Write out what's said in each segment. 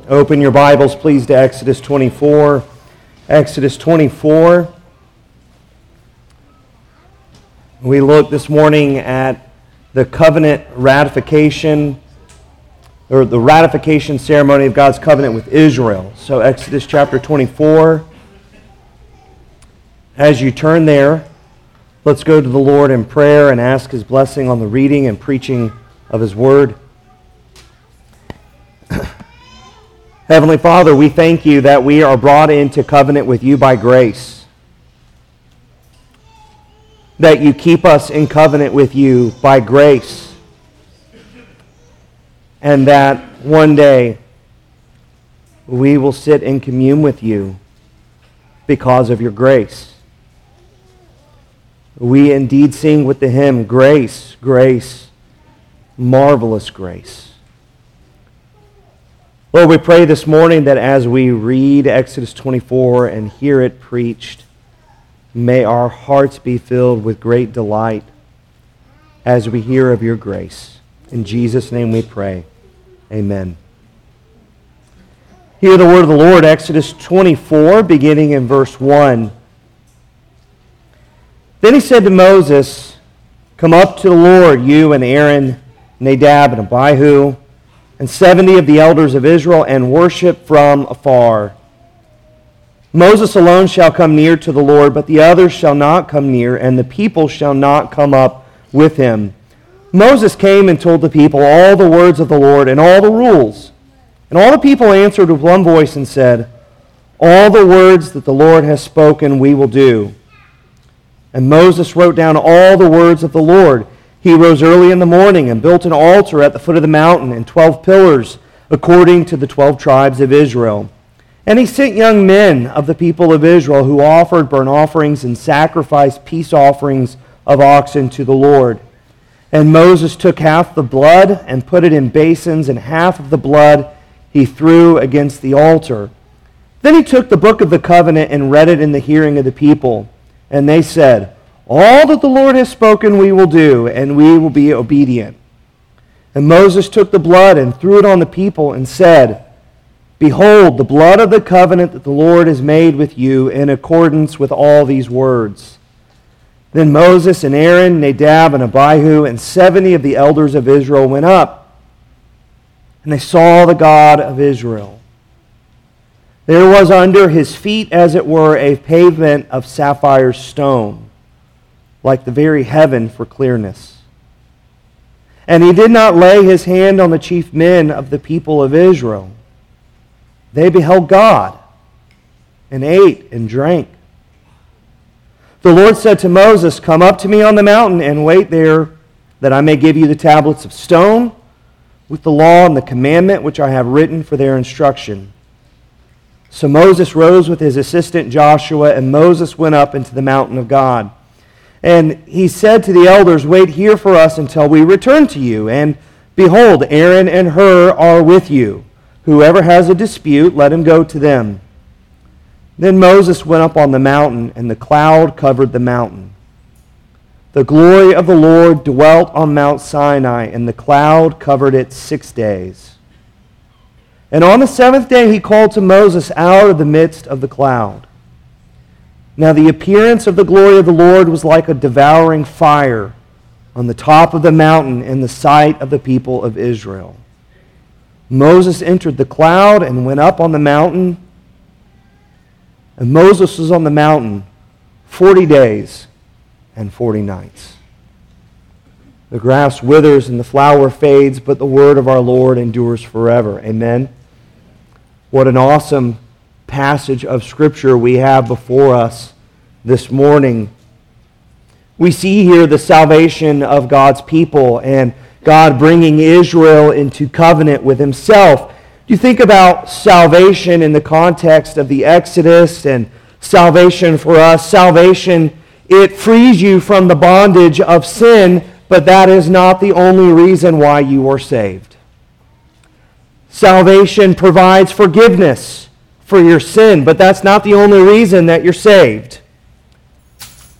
Open your Bibles, please, to Exodus 24. Exodus 24. We look this morning at the covenant ratification, or the ratification ceremony of God's covenant with Israel. So Exodus chapter 24. As you turn there, let's go to the Lord in prayer and ask His blessing on the reading and preaching of His Word. Heavenly Father, we thank You that we are brought into covenant with You by grace. That You keep us in covenant with You by grace. And that one day we will sit and commune with You because of Your grace. We indeed sing with the hymn, Grace, Grace, Marvelous Grace. Lord, we pray this morning that as we read Exodus 24 and hear it preached, may our hearts be filled with great delight as we hear of Your grace. In Jesus' name we pray. Amen. Hear the word of the Lord, Exodus 24, beginning in verse 1. Then He said to Moses, "Come up to the Lord, you and Aaron, Nadab and Abihu, and 70 of the elders of Israel, and worship from afar. Moses alone shall come near to the Lord, but the others shall not come near, and the people shall not come up with him." Moses came and told the people all the words of the Lord and all the rules. And all the people answered with one voice and said, "All the words that the Lord has spoken we will do." And Moses wrote down all the words of the Lord. He rose early in the morning and built an altar at the foot of the mountain and 12 pillars according to the 12 tribes of Israel. And he sent young men of the people of Israel who offered burnt offerings and sacrificed peace offerings of oxen to the Lord. And Moses took half the blood and put it in basins, and half of the blood he threw against the altar. Then he took the book of the covenant and read it in the hearing of the people. And they said, "All that the Lord has spoken we will do, and we will be obedient." And Moses took the blood and threw it on the people and said, "Behold, the blood of the covenant that the Lord has made with you in accordance with all these words." Then Moses and Aaron, Nadab and Abihu, and 70 of the elders of Israel went up, and they saw the God of Israel. There was under his feet, as it were, a pavement of sapphire stone, like the very heaven for clearness. And he did not lay his hand on the chief men of the people of Israel. They beheld God and ate and drank. The Lord said to Moses, "Come up to me on the mountain and wait there, that I may give you the tablets of stone with the law and the commandment which I have written for their instruction." So Moses rose with his assistant Joshua, and Moses went up into the mountain of God. And he said to the elders, "Wait here for us until we return to you. And behold, Aaron and Hur are with you. Whoever has a dispute, let him go to them." Then Moses went up on the mountain, and the cloud covered the mountain. The glory of the Lord dwelt on Mount Sinai, and the cloud covered it 6 days. And on the 7th day he called to Moses out of the midst of the cloud. Now the appearance of the glory of the Lord was like a devouring fire on the top of the mountain in the sight of the people of Israel. Moses entered the cloud and went up on the mountain. And Moses was on the mountain 40 days and 40 nights. The grass withers and the flower fades, but the word of our Lord endures forever. Amen. What an awesome passage of Scripture we have before us this morning. We see here the salvation of God's people and God bringing Israel into covenant with Himself. You think about salvation in the context of the Exodus and salvation for us. Salvation, it frees you from the bondage of sin, but that is not the only reason why you are saved. Salvation provides forgiveness for your sin, but that's not the only reason that you're saved.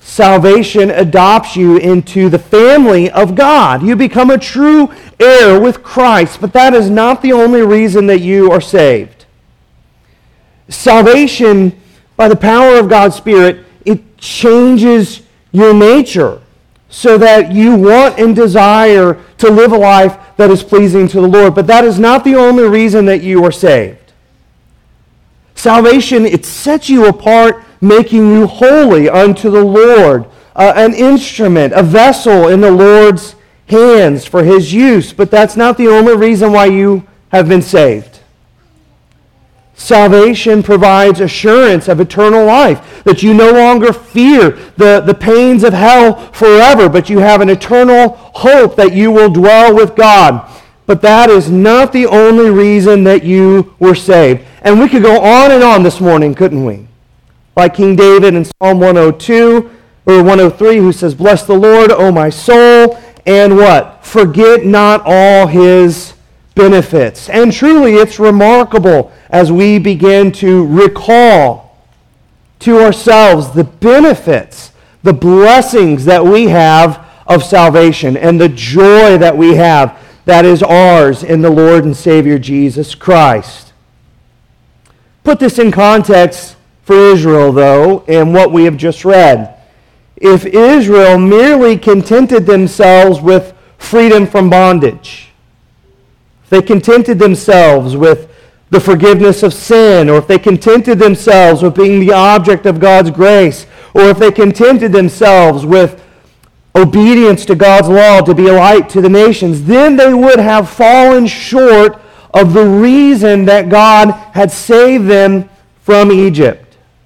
salvation adopts you into the family of God. You become a true heir with Christ, but that is not the only reason that you are saved. Salvation, by the power of God's Spirit, it changes your nature so that you want and desire to live a life that is pleasing to the Lord. But that is not the only reason that you are saved. Salvation, it sets you apart, making you holy unto the Lord, an instrument, a vessel in the Lord's hands for His use. But that's not the only reason why you have been saved. Salvation provides assurance of eternal life, that you no longer fear the pains of hell forever, but you have an eternal hope that you will dwell with God. But that is not the only reason that you were saved. And we could go on and on this morning, couldn't we? Like King David in Psalm 102 or 103, who says, "Bless the Lord, O my soul, and what? Forget not all His benefits." And truly, it's remarkable as we begin to recall to ourselves the benefits, the blessings that we have of salvation, and the joy that we have that is ours in the Lord and Savior Jesus Christ. Put this in context for Israel, though, in what we have just read. If Israel merely contented themselves with freedom from bondage, if they contented themselves with the forgiveness of sin, or if they contented themselves with being the object of God's grace, or if they contented themselves with obedience to God's law to be a light to the nations, then they would have fallen short of the reason that God had saved them from Egypt.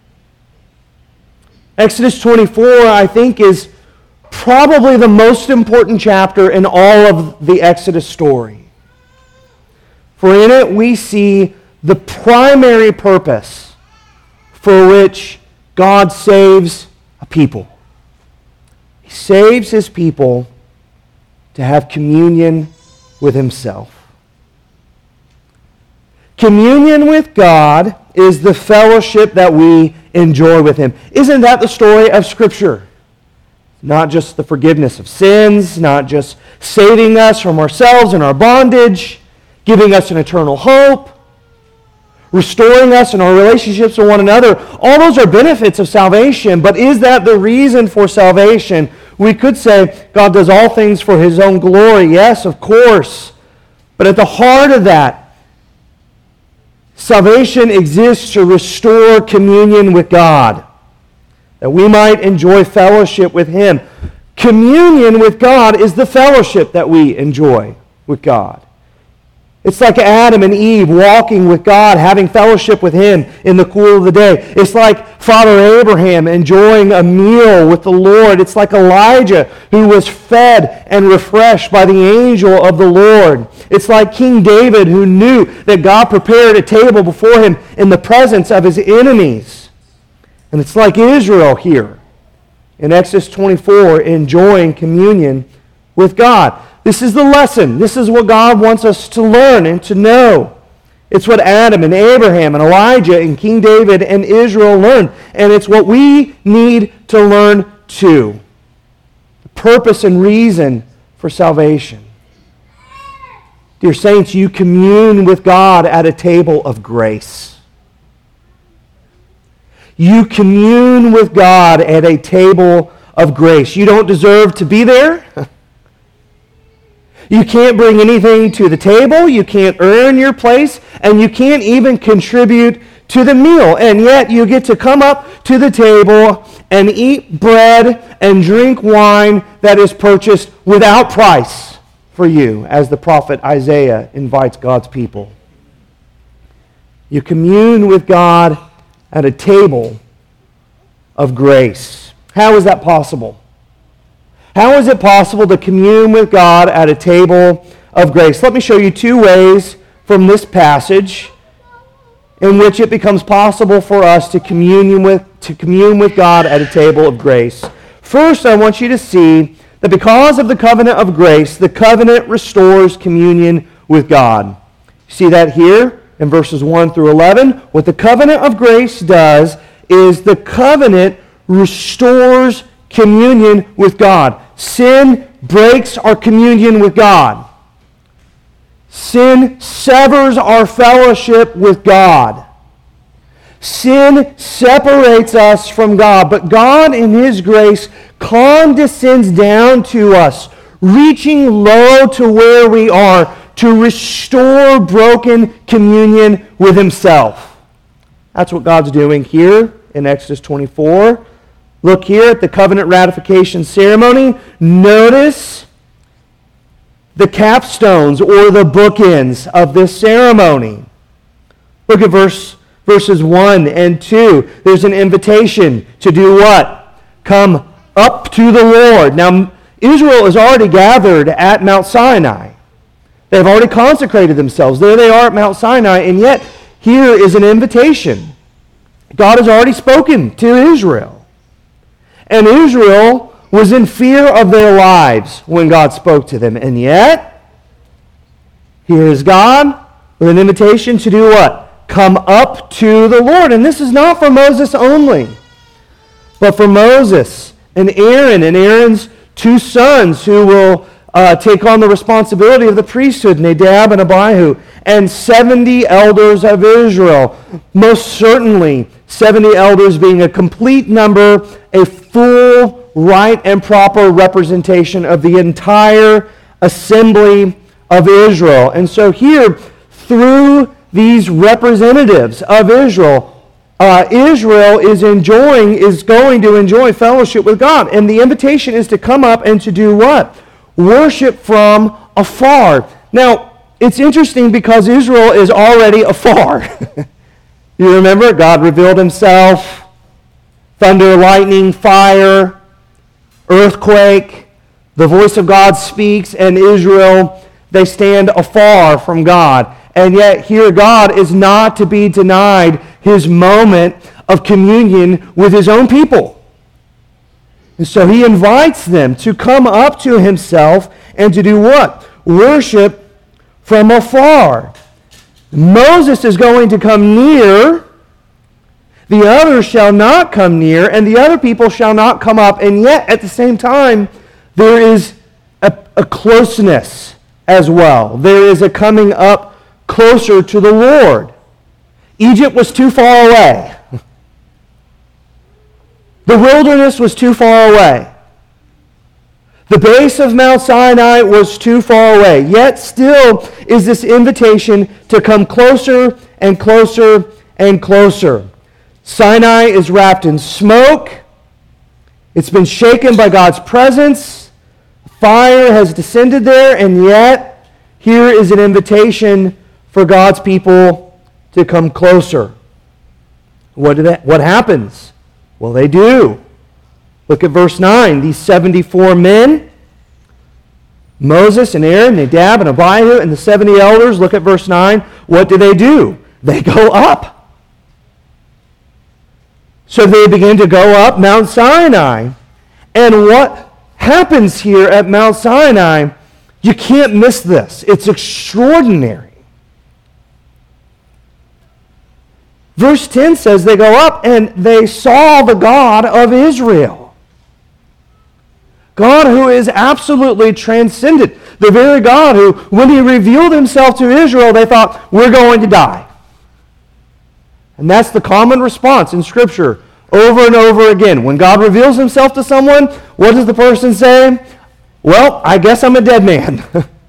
Exodus 24, I think, is probably the most important chapter in all of the Exodus story. For in it we see the primary purpose for which God saves a people. He saves His people to have communion with Himself. Communion with God is the fellowship that we enjoy with Him. Isn't that the story of Scripture? Not just the forgiveness of sins, not just saving us from ourselves and our bondage, giving us an eternal hope, restoring us in our relationships with one another. All those are benefits of salvation, but is that the reason for salvation? We could say God does all things for His own glory. Yes, of course. But at the heart of that, salvation exists to restore communion with God, that we might enjoy fellowship with Him. Communion with God is the fellowship that we enjoy with God. It's like Adam and Eve walking with God, having fellowship with Him in the cool of the day. It's like Father Abraham enjoying a meal with the Lord. It's like Elijah who was fed and refreshed by the angel of the Lord. It's like King David who knew that God prepared a table before him in the presence of his enemies. And it's like Israel here in Exodus 24 enjoying communion with God. This is the lesson. This is what God wants us to learn and to know. It's what Adam and Abraham and Elijah and King David and Israel learned. And it's what we need to learn too. The purpose and reason for salvation. Dear saints, you commune with God at a table of grace. You commune with God at a table of grace. You don't deserve to be there. You can't bring anything to the table. You can't earn your place. And you can't even contribute to the meal. And yet you get to come up to the table and eat bread and drink wine that is purchased without price for you, as the prophet Isaiah invites God's people. You commune with God at a table of grace. How is that possible? How is it possible to commune with God at a table of grace? Let me show you two ways from this passage in which it becomes possible for us to commune with God at a table of grace. First, I want you to see that because of the covenant of grace, the covenant restores communion with God. You see that here in verses 1 through 11? What the covenant of grace does is the covenant restores communion with God. Sin breaks our communion with God. Sin severs our fellowship with God. Sin separates us from God, but God in His grace condescends down to us, reaching low to where we are to restore broken communion with Himself. That's what God's doing here in Exodus 24. Look here at the covenant ratification ceremony. Notice the capstones or the bookends of this ceremony. Look at verses 1 and 2. There's an invitation to do what? Come up to the Lord. Now, Israel is already gathered at Mount Sinai. They've already consecrated themselves. There they are at Mount Sinai, and yet here is an invitation. God has already spoken to Israel. And Israel was in fear of their lives when God spoke to them. And yet, here is God with an invitation to do what? Come up to the Lord. And this is not for Moses only, but for Moses and Aaron's two sons who will take on the responsibility of the priesthood, Nadab and Abihu, and 70 elders of Israel. Most certainly, 70 elders being a complete number, a full, right, and proper representation of the entire assembly of Israel. And so here, through these representatives of Israel, Israel is going to enjoy fellowship with God. And the invitation is to come up and to do what? Worship from afar. Now, it's interesting because Israel is already afar. You remember? God revealed Himself, thunder, lightning, fire, earthquake. The voice of God speaks, and Israel, they stand afar from God. And yet here God is not to be denied His moment of communion with His own people. And so He invites them to come up to Himself and to do what? Worship from afar. Moses is going to come near, the others shall not come near, and the other people shall not come up. And yet, at the same time, there is a closeness as well. There is a coming up closer to the Lord. Egypt was too far away. The wilderness was too far away. The base of Mount Sinai was too far away. Yet still is this invitation to come closer and closer and closer. Sinai is wrapped in smoke. It's been shaken by God's presence. Fire has descended there, and yet here is an invitation for God's people to come closer. What happens? Well, they do. Look at verse 9. These 74 men, Moses and Aaron, Nadab and Abihu, and the 70 elders, look at verse 9. What do? They go up. So they begin to go up Mount Sinai. And what happens here at Mount Sinai, you can't miss this. It's extraordinary. Verse 10 says they go up and they saw the God of Israel. God who is absolutely transcendent. The very God who, when He revealed Himself to Israel, they thought, we're going to die. And that's the common response in Scripture over and over again. When God reveals Himself to someone, what does the person say? Well, I guess I'm a dead man.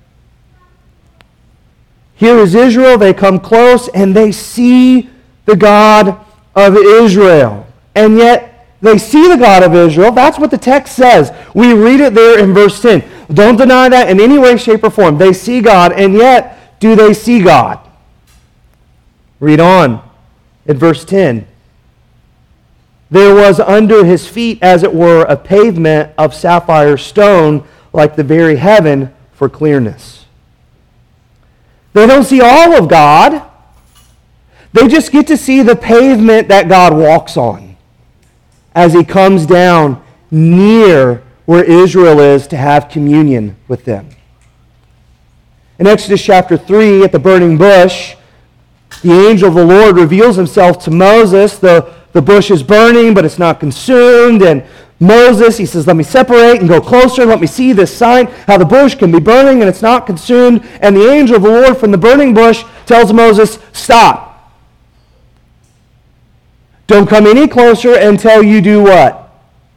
Here is Israel. They come close and they see the God of Israel. And yet, they see the God of Israel. That's what the text says. We read it there in verse 10. Don't deny that in any way, shape, or form. They see God, and yet, do they see God? Read on in verse 10. There was under His feet, as it were, a pavement of sapphire stone, like the very heaven, for clearness. They don't see all of God. They just get to see the pavement that God walks on as He comes down near where Israel is to have communion with them. In Exodus chapter 3, at the burning bush, the angel of the Lord reveals Himself to Moses. The bush is burning, but it's not consumed, and Moses, he says, let me separate and go closer. Let me see this sign, how the bush can be burning and it's not consumed. And the angel of the Lord from the burning bush tells Moses, stop. Don't come any closer until you do what?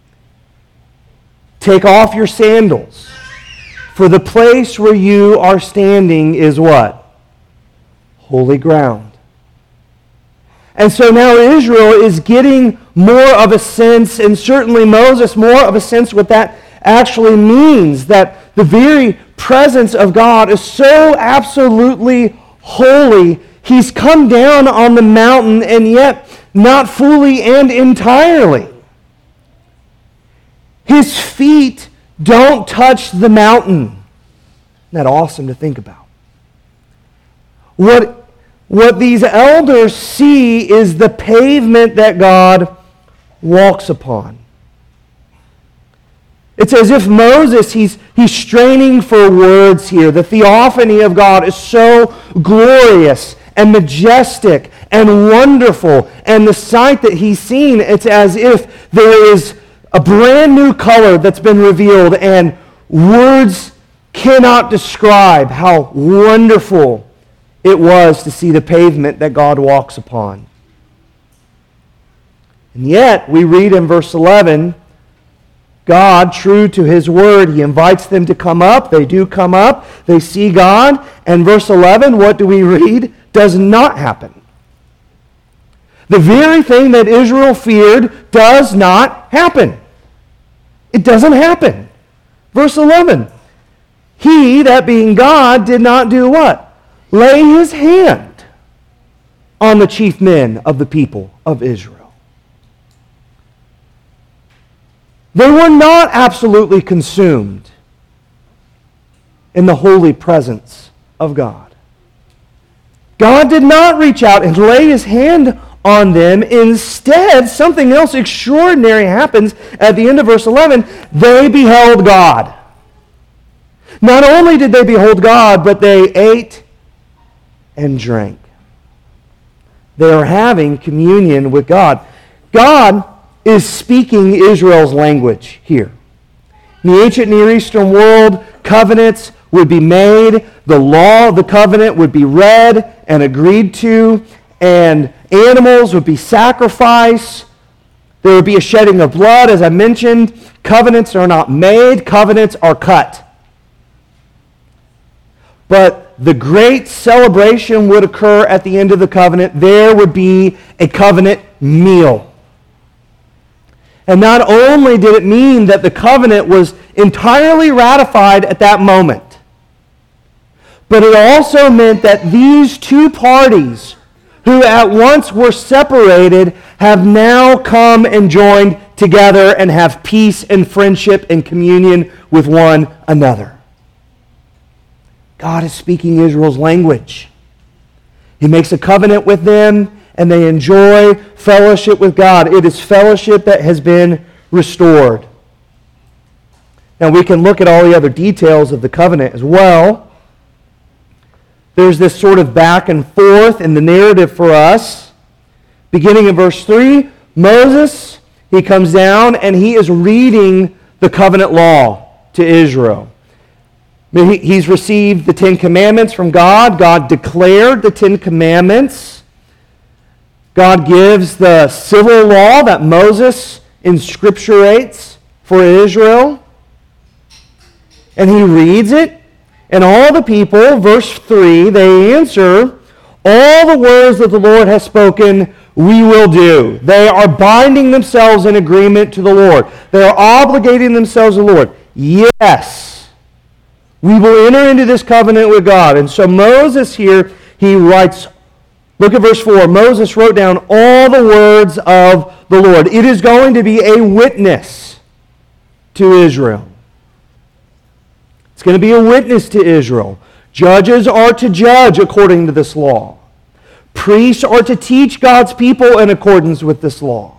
Take off your sandals. For the place where you are standing is what? Holy ground. And so now Israel is getting more of a sense, and certainly Moses more of a sense what that actually means, that the very presence of God is so absolutely holy. He's come down on the mountain, and yet not fully and entirely. His feet don't touch the mountain. Isn't that awesome to think about? What these elders see is the pavement that God walks upon. It's as if Moses, he's straining for words here. The theophany of God is so glorious and majestic and wonderful. And the sight that he's seen, it's as if there is a brand new color that's been revealed, and words cannot describe how wonderful it was to see the pavement that God walks upon. And yet, we read in verse 11, God, true to His word, He invites them to come up. They do come up. They see God. And verse 11, what do we read? Does not happen. The very thing that Israel feared does not happen. It doesn't happen. Verse 11, He, that being God, did not do what? Lay His hand on the chief men of the people of Israel. They were not absolutely consumed in the holy presence of God. God did not reach out and lay His hand on them. Instead, something else extraordinary happens at the end of verse 11. They beheld God. Not only did they behold God, but they ate and drank. They are having communion with God. God is speaking Israel's language here. In the ancient Near Eastern world, covenants would be made, the law of the covenant would be read and agreed to, and animals would be sacrificed. There would be a shedding of blood, as I mentioned. Covenants are not made, covenants are cut. But the great celebration would occur at the end of the covenant. There would be a covenant meal. And not only did it mean that the covenant was entirely ratified at that moment, but it also meant that these two parties, who at once were separated, have now come and joined together and have peace and friendship and communion with one another. God is speaking Israel's language. He makes a covenant with them, and they enjoy fellowship with God. It is fellowship that has been restored. Now, we can look at all the other details of the covenant as well. There's this sort of back and forth in the narrative for us. Beginning in verse 3, Moses, he comes down and he is reading the covenant law to Israel. He's received the Ten Commandments from God. God declared the Ten Commandments. God gives the civil law that Moses inscripturates for Israel. And he reads it. And all the people, verse 3, they answer, all the words that the Lord has spoken, we will do. They are binding themselves in agreement to the Lord. They are obligating themselves to the Lord. Yes, we will enter into this covenant with God. And so Moses here, he writes, look at verse 4. Moses wrote down all the words of the Lord. It is going to be a witness to Israel. It's going to be a witness to Israel. Judges are to judge according to this law. Priests are to teach God's people in accordance with this law.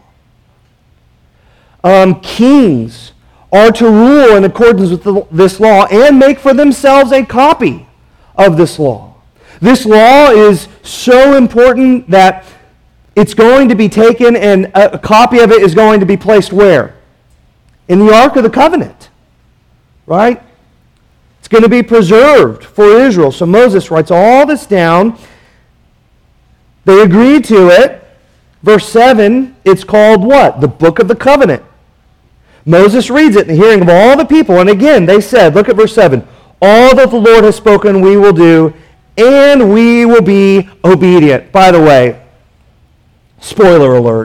Kings are to rule in accordance with this law and make for themselves a copy of this law. This law is so important that it's going to be taken and a copy of it is going to be placed where? in the Ark of the Covenant, right? It's going to be preserved for Israel. So Moses writes all this down. They agreed to it. Verse 7, it's called what? The Book of the Covenant. Moses reads it in the hearing of all the people. And again, they said, look at verse 7, all that the Lord has spoken we will do, and we will be obedient. By the way, spoiler alert.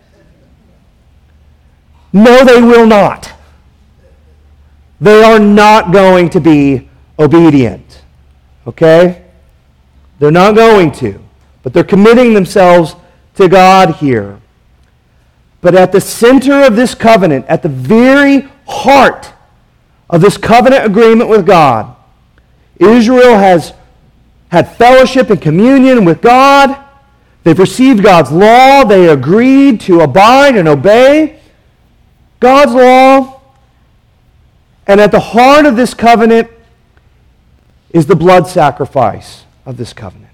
No, they will not. They are not going to be obedient. Okay? They're not going to. But they're committing themselves to God here. But at the center of this covenant, at the very heart of this covenant agreement with God, Israel has had fellowship and communion with God. They've received God's law. They agreed to abide and obey God's law. And at the heart of this covenant is the blood sacrifice of this covenant.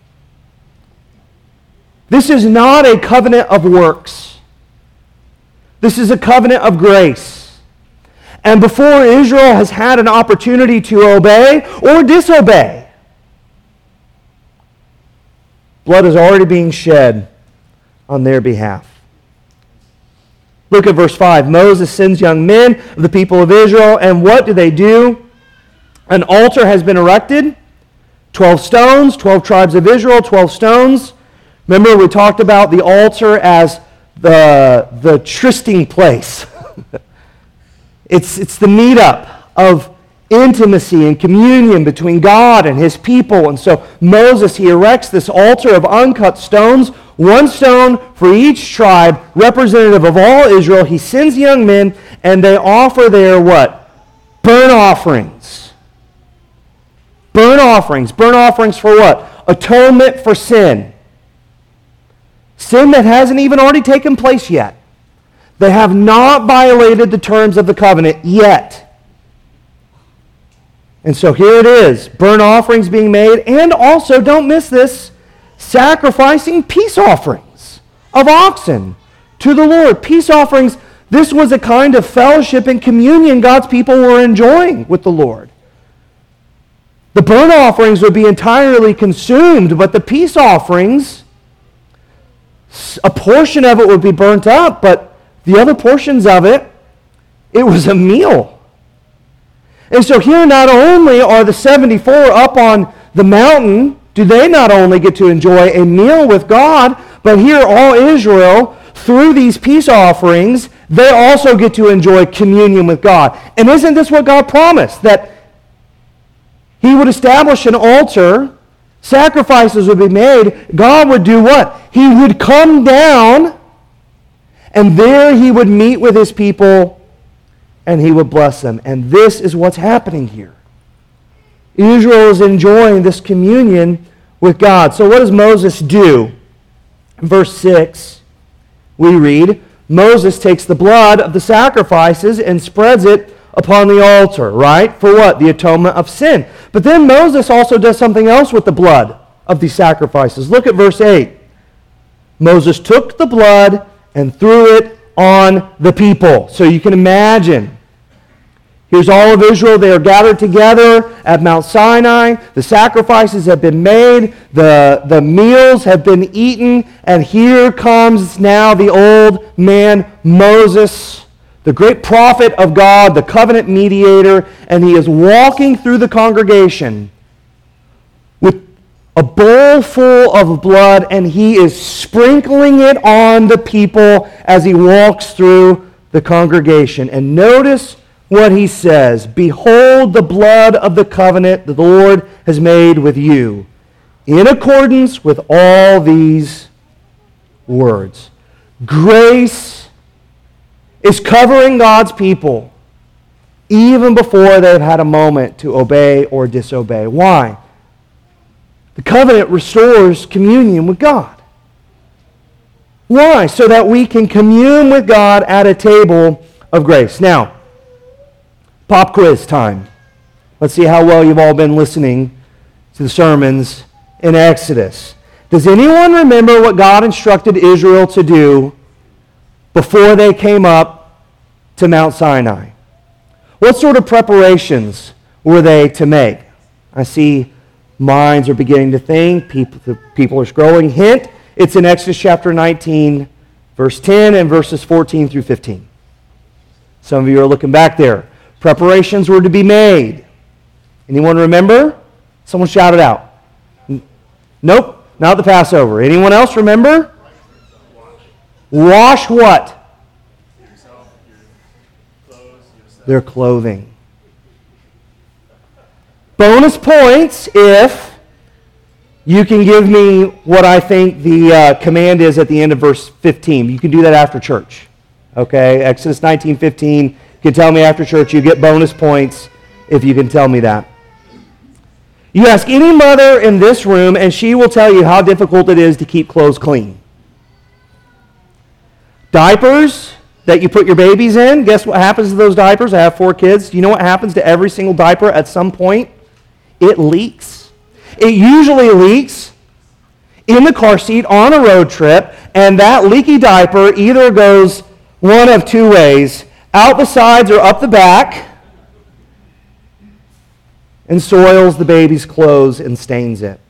This is not a covenant of works. This is a covenant of grace. And before Israel has had an opportunity to obey or disobey, blood is already being shed on their behalf. Look at verse 5. Moses sends young men of the people of Israel, and what do? An altar has been erected. 12 stones, 12 tribes of Israel, 12 stones. Remember, we talked about the altar as the trysting place. It's the meetup of intimacy and communion between God and his people. And so Moses, he erects this altar of uncut stones, one stone for each tribe, representative of all Israel. He sends young men, and they offer their what? Burnt offerings. Burnt offerings. Burnt offerings for what? Atonement for sin. Sin that hasn't even already taken place yet. They have not violated the terms of the covenant yet. And so here it is, burnt offerings being made, and also, don't miss this, sacrificing peace offerings of oxen to the Lord. Peace offerings, this was a kind of fellowship and communion God's people were enjoying with the Lord. The burnt offerings would be entirely consumed, but the peace offerings, a portion of it would be burnt up, but the other portions of it, it was a meal. And so here not only are the 74 up on the mountain, do they not only get to enjoy a meal with God, but here all Israel, through these peace offerings, they also get to enjoy communion with God. And isn't this what God promised? That he would establish an altar, sacrifices would be made, God would do what? He would come down, and there he would meet with his people, and he would bless them. And this is what's happening here. Israel is enjoying this communion with God. So what does Moses do? In verse 6, we read, Moses takes the blood of the sacrifices and spreads it upon the altar, right? For what? The atonement of sin. But then Moses also does something else with the blood of these sacrifices. Look at verse 8. Moses took the blood and threw it on the people. So you can imagine, here's all of Israel. They are gathered together at Mount Sinai. The sacrifices have been made. The meals have been eaten. And here comes now the old man Moses, the great prophet of God, the covenant mediator. And he is walking through the congregation with a bowl full of blood, and he is sprinkling it on the people as he walks through the congregation. And notice what he says. Behold the blood of the covenant that the Lord has made with you, in accordance with all these words. Grace is covering God's people even before they've had a moment to obey or disobey. Why? The covenant restores communion with God. Why? So that we can commune with God at a table of grace. Now, pop quiz time. Let's see how well you've all been listening to the sermons in Exodus. Does anyone remember what God instructed Israel to do before they came up to Mount Sinai? What sort of preparations were they to make? I see minds are beginning to think. People are scrolling. Hint, it's in Exodus chapter 19, verse 10 and verses 14 through 15. Some of you are looking back there. Preparations were to be made. Anyone remember? Someone shout it out. Nope, not the Passover. Anyone else remember? Wash what? Their clothing. Bonus points if you can give me what I think the command is at the end of verse 15. You can do that after church. Okay, Exodus 19:15. You can tell me after church. You get bonus points if you can tell me that. You ask any mother in this room, and she will tell you how difficult it is to keep clothes clean. Diapers that you put your babies in, guess what happens to those diapers? I have 4 kids. Do you know what happens to every single diaper at some point? It leaks. It usually leaks in the car seat on a road trip, and that leaky diaper either goes one of 2 ways, out the sides or up the back, and soils the baby's clothes and stains it.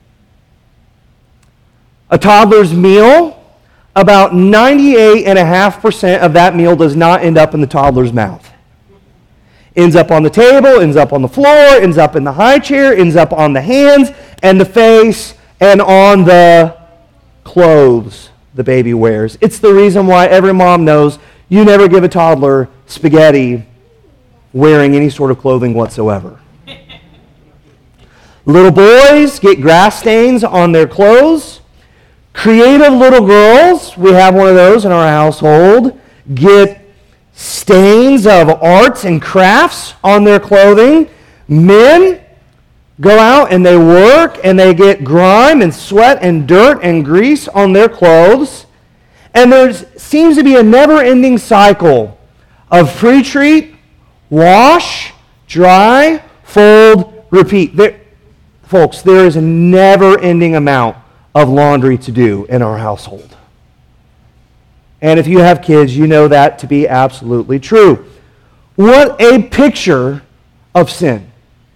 A toddler's meal, about 98.5% of that meal does not end up in the toddler's mouth. Ends up on the table, ends up on the floor, ends up in the high chair, ends up on the hands and the face and on the clothes the baby wears. It's the reason why every mom knows you never give a toddler spaghetti wearing any sort of clothing whatsoever. Little boys get grass stains on their clothes. Creative little girls, we have one of those in our household, get stains of arts and crafts on their clothing. Men go out and they work and they get grime and sweat and dirt and grease on their clothes. And there seems to be a never-ending cycle of pre-treat, wash, dry, fold, repeat. Folks, there is a never-ending amount of laundry to do in our household. And if you have kids, you know that to be absolutely true. What a picture of sin.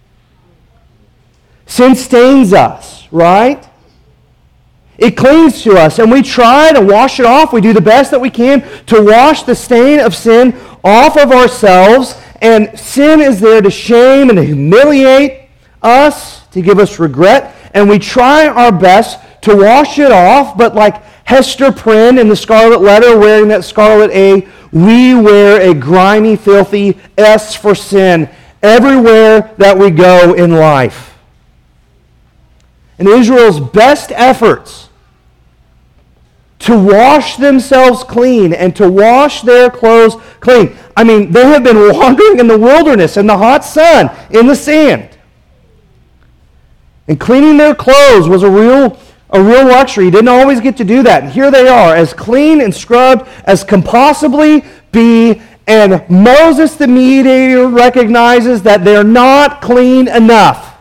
Sin stains us, right? It clings to us, and we try to wash it off. We do the best that we can to wash the stain of sin off of ourselves, and sin is there to shame and to humiliate us, to give us regret, and we try our best to wash it off, but like Hester Prynne in the Scarlet Letter wearing that scarlet A, we wear a grimy, filthy S for sin everywhere that we go in life. And Israel's best efforts to wash themselves clean and to wash their clothes clean. I mean, they have been wandering in the wilderness, in the hot sun, in the sand. And cleaning their clothes was a real luxury. You didn't always get to do that. And here they are, as clean and scrubbed as can possibly be. And Moses, the mediator, recognizes that they're not clean enough.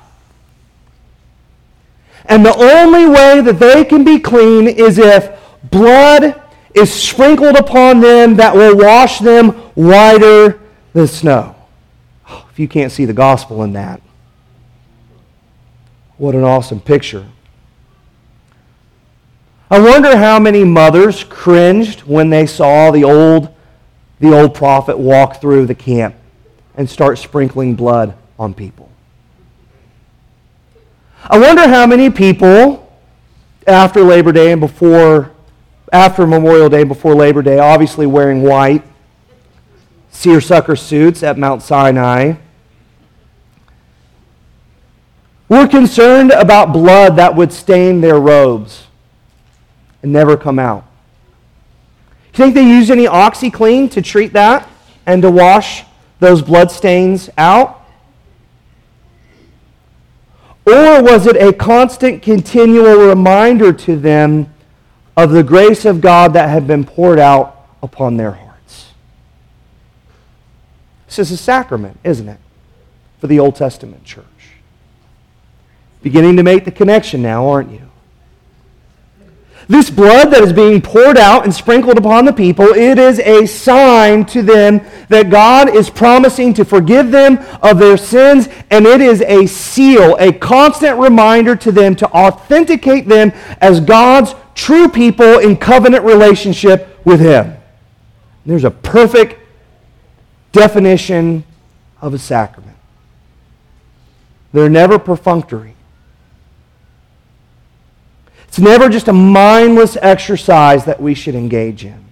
And the only way that they can be clean is if blood is sprinkled upon them that will wash them whiter than snow. If you can't see the gospel in that, what an awesome picture. I wonder how many mothers cringed when they saw the old prophet walk through the camp and start sprinkling blood on people. I wonder how many people after Labor Day and after Memorial Day, before Labor Day, obviously wearing white seersucker suits at Mount Sinai, were concerned about blood that would stain their robes and never come out. Do you think they used any OxyClean to treat that and to wash those blood stains out? Or was it a constant, continual reminder to them of the grace of God that had been poured out upon their hearts? This is a sacrament, isn't it, for the Old Testament church? Beginning to make the connection now, aren't you? This blood that is being poured out and sprinkled upon the people, it is a sign to them that God is promising to forgive them of their sins, and it is a seal, a constant reminder to them to authenticate them as God's true people in covenant relationship with Him. There's a perfect definition of a sacrament. They're never perfunctory. It's never just a mindless exercise that we should engage in,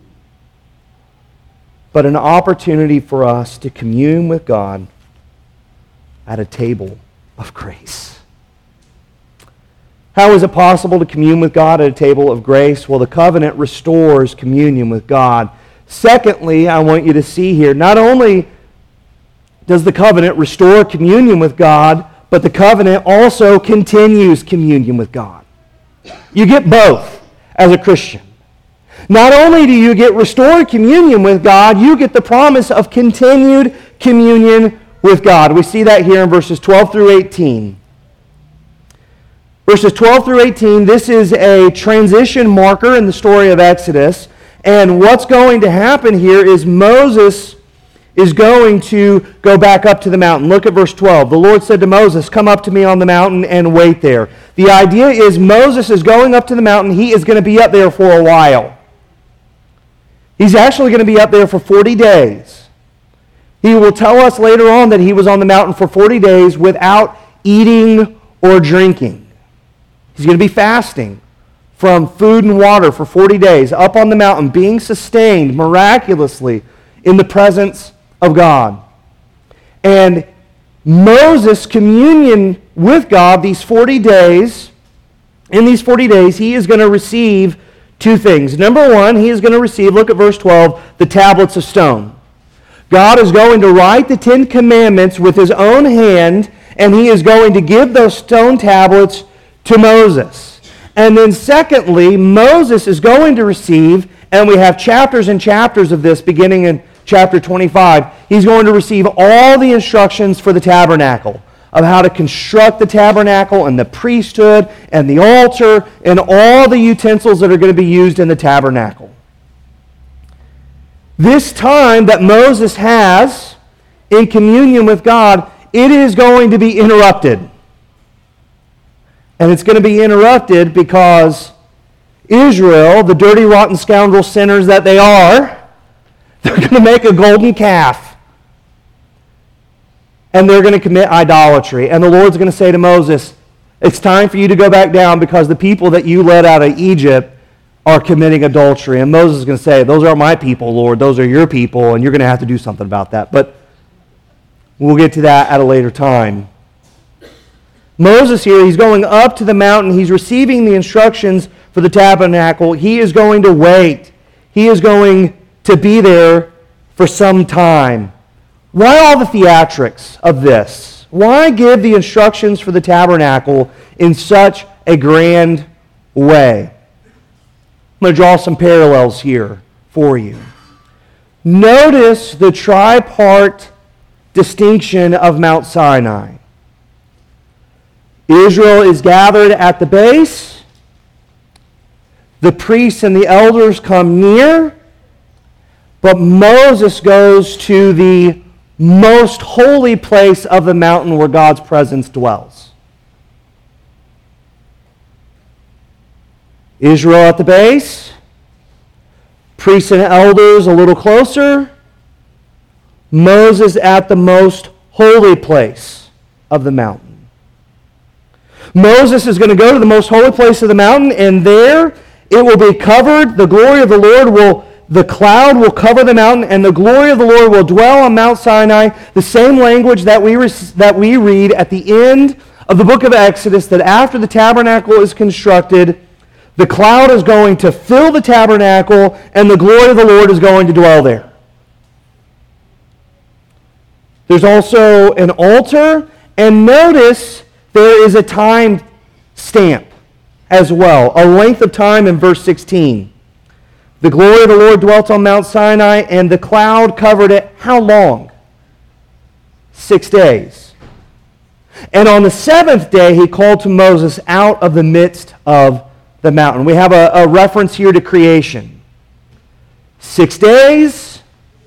but an opportunity for us to commune with God at a table of grace. How is it possible to commune with God at a table of grace? Well, the covenant restores communion with God. Secondly, I want you to see here, not only does the covenant restore communion with God, but the covenant also continues communion with God. You get both as a Christian. Not only do you get restored communion with God, you get the promise of continued communion with God. We see that here in verses 12 through 18. Verses 12 through 18, this is a transition marker in the story of Exodus. And what's going to happen here is Moses is going to go back up to the mountain. Look at verse 12. The Lord said to Moses, "Come up to me on the mountain and wait there." The idea is Moses is going up to the mountain. He is going to be up there for a while. He's actually going to be up there for 40 days. He will tell us later on that he was on the mountain for 40 days without eating or drinking. He's going to be fasting from food and water for 40 days, up on the mountain, being sustained miraculously in the presence of God. And Moses' communion with God these 40 days, in these 40 days, he is going to receive two things. Number one, he is going to receive, look at verse 12, the tablets of stone. God is going to write the 10 Commandments with his own hand, and he is going to give those stone tablets to Moses. And then secondly, Moses is going to receive, and we have chapters and chapters of this beginning in chapter 25, he's going to receive all the instructions for the tabernacle, of how to construct the tabernacle and the priesthood and the altar and all the utensils that are going to be used in the tabernacle. This time that Moses has in communion with God, it is going to be interrupted. And it's going to be interrupted because Israel, the dirty, rotten scoundrel sinners that they are, they're going to make a golden calf. And they're going to commit idolatry. And the Lord's going to say to Moses, it's time for you to go back down because the people that you led out of Egypt are committing adultery. And Moses is going to say, those aren't my people, Lord. Those are your people, and you're going to have to do something about that. But we'll get to that at a later time. Moses here, he's going up to the mountain. He's receiving the instructions for the tabernacle. He is going to wait. He is going to be there for some time. Why all the theatrics of this? Why give the instructions for the tabernacle in such a grand way? I'm going to draw some parallels here for you. Notice the tripart distinction of Mount Sinai. Israel is gathered at the base. The priests and the elders come near. But Moses goes to the most holy place of the mountain where God's presence dwells. Israel at the base, priests and elders a little closer, Moses at the most holy place of the mountain. Moses is going to go to the most holy place of the mountain, and there it will be covered. The glory of the Lord the cloud will cover the mountain, and the glory of the Lord will dwell on Mount Sinai, the same language that we read at the end of the book of Exodus, that after the tabernacle is constructed, the cloud is going to fill the tabernacle, and the glory of the Lord is going to dwell there. There's also an altar, and notice there is a time stamp as well, a length of time in verse 16. The glory of the Lord dwelt on Mount Sinai, and the cloud covered it how long? 6 days. And on the seventh day he called to Moses out of the midst of the mountain. We have a reference here to creation. 6 days,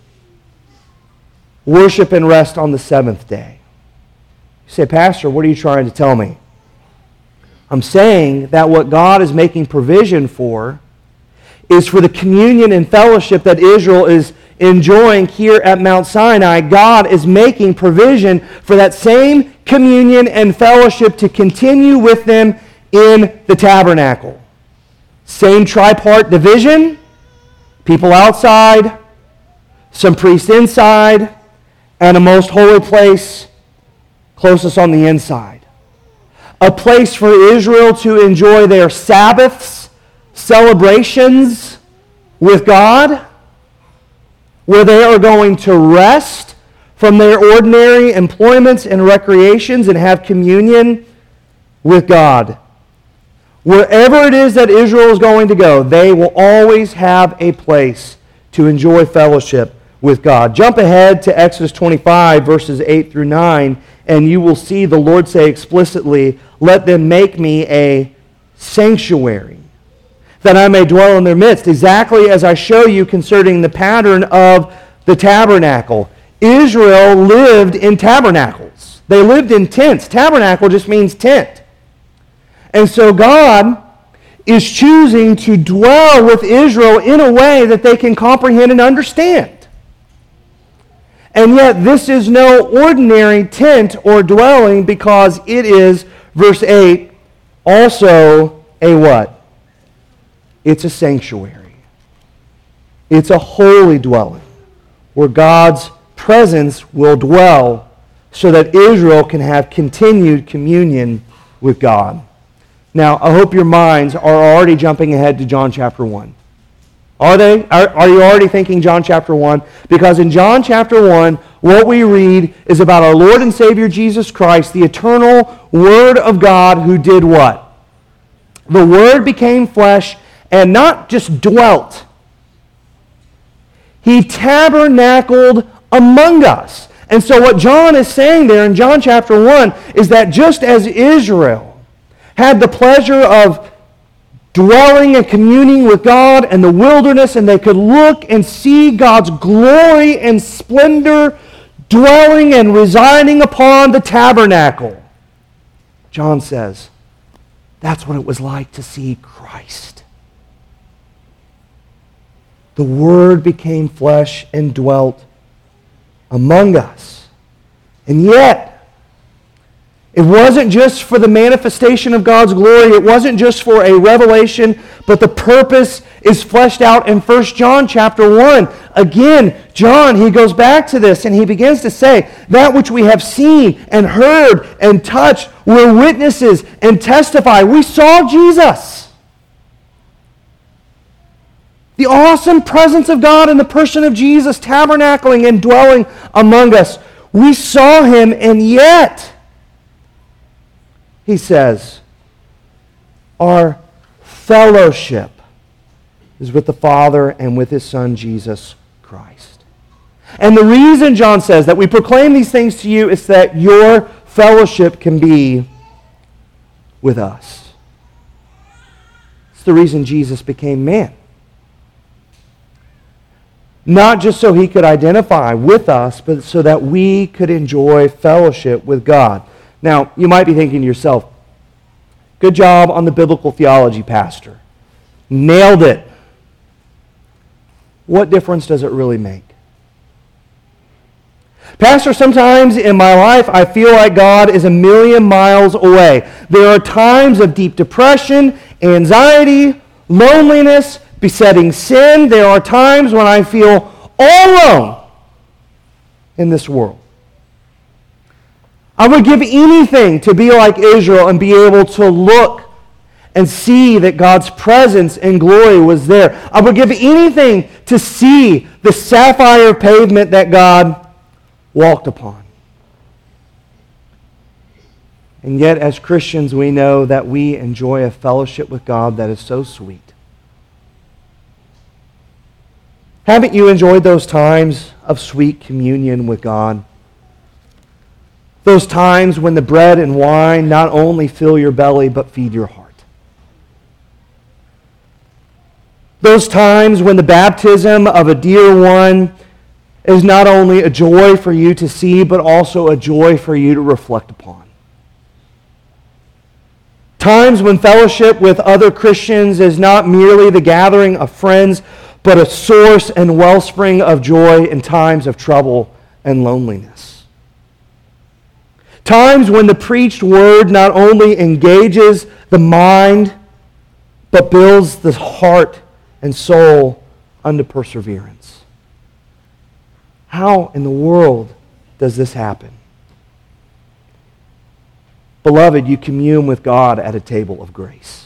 worship and rest on the seventh day. You say, Pastor, what are you trying to tell me? I'm saying that what God is making provision for is for the communion and fellowship that Israel is enjoying here at Mount Sinai. God is making provision for that same communion and fellowship to continue with them in the tabernacle. Same tripart division, people outside, some priests inside, and a most holy place closest on the inside. A place for Israel to enjoy their Sabbaths, celebrations with God, where they are going to rest from their ordinary employments and recreations and have communion with God. Wherever it is that Israel is going to go, they will always have a place to enjoy fellowship with God. Jump ahead to Exodus 25, verses 8 through 9, and you will see the Lord say explicitly, "Let them make me a sanctuary, that I may dwell in their midst," exactly as I show you concerning the pattern of the tabernacle. Israel lived in tabernacles. They lived in tents. Tabernacle just means tent. And so God is choosing to dwell with Israel in a way that they can comprehend and understand. And yet this is no ordinary tent or dwelling, because it is, verse 8, also a what? It's a sanctuary. It's a holy dwelling where God's presence will dwell so that Israel can have continued communion with God. Now, I hope your minds are already jumping ahead to John chapter 1. Are they? Are you already thinking John chapter 1? Because in John chapter 1, what we read is about our Lord and Savior Jesus Christ, the eternal Word of God, who did what? The Word became flesh and not just dwelt. He tabernacled among us. And so what John is saying there in John chapter 1 is that just as Israel had the pleasure of dwelling and communing with God in the wilderness, and they could look and see God's glory and splendor dwelling and residing upon the tabernacle, John says, that's what it was like to see Christ. The Word became flesh and dwelt among us. And yet, it wasn't just for the manifestation of God's glory. It wasn't just for a revelation, but the purpose is fleshed out in 1 John chapter 1. Again, John, he goes back to this and he begins to say, that which we have seen and heard and touched, we're witnesses and testify. We saw Jesus. The awesome presence of God in the person of Jesus tabernacling and dwelling among us. We saw him, and yet, he says, our fellowship is with the Father and with his Son, Jesus Christ. And the reason, John says, that we proclaim these things to you is that your fellowship can be with us. It's the reason Jesus became man. Not just so he could identify with us, but so that we could enjoy fellowship with God. Now, you might be thinking to yourself, good job on the biblical theology, Pastor. Nailed it. What difference does it really make? Pastor, sometimes in my life I feel like God is a million miles away. There are times of deep depression, anxiety, loneliness, besetting sin. There are times when I feel all alone in this world. I would give anything to be like Israel and be able to look and see that God's presence and glory was there. I would give anything to see the sapphire pavement that God walked upon. And yet, as Christians, we know that we enjoy a fellowship with God that is so sweet. Haven't you enjoyed those times of sweet communion with God? Those times when the bread and wine not only fill your belly, but feed your heart. Those times when the baptism of a dear one is not only a joy for you to see, but also a joy for you to reflect upon. Times when fellowship with other Christians is not merely the gathering of friends, but a source and wellspring of joy in times of trouble and loneliness. Times when the preached word not only engages the mind, but builds the heart and soul unto perseverance. How in the world does this happen? Beloved, you commune with God at a table of grace.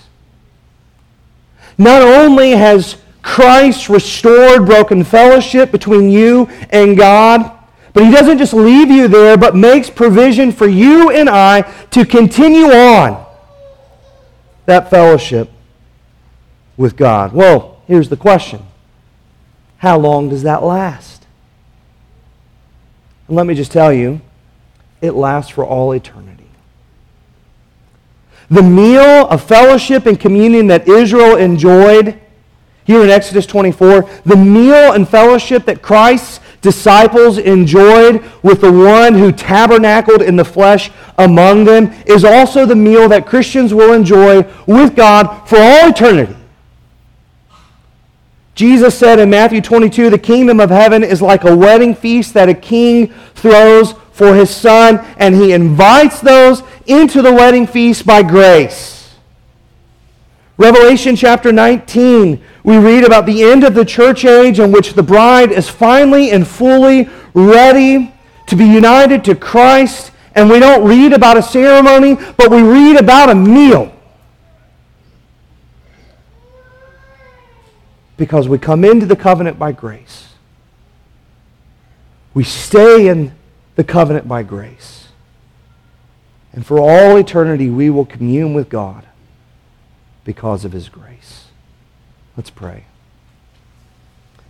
Not only has Christ restored broken fellowship between you and God, but He doesn't just leave you there, but makes provision for you and I to continue on that fellowship with God. Well, here's the question. How long does that last? And let me just tell you, it lasts for all eternity. The meal of fellowship and communion that Israel enjoyed here in Exodus 24, the meal and fellowship that Christ's disciples enjoyed with the one who tabernacled in the flesh among them, is also the meal that Christians will enjoy with God for all eternity. Jesus said in Matthew 22, the kingdom of heaven is like a wedding feast that a king throws for his son, and he invites those into the wedding feast by grace. Revelation chapter 19, we read about the end of the church age in which the bride is finally and fully ready to be united to Christ, and we don't read about a ceremony, but we read about a meal. Because we come into the covenant by grace. We stay in the covenant by grace. And for all eternity, we will commune with God because of His grace. Let's pray.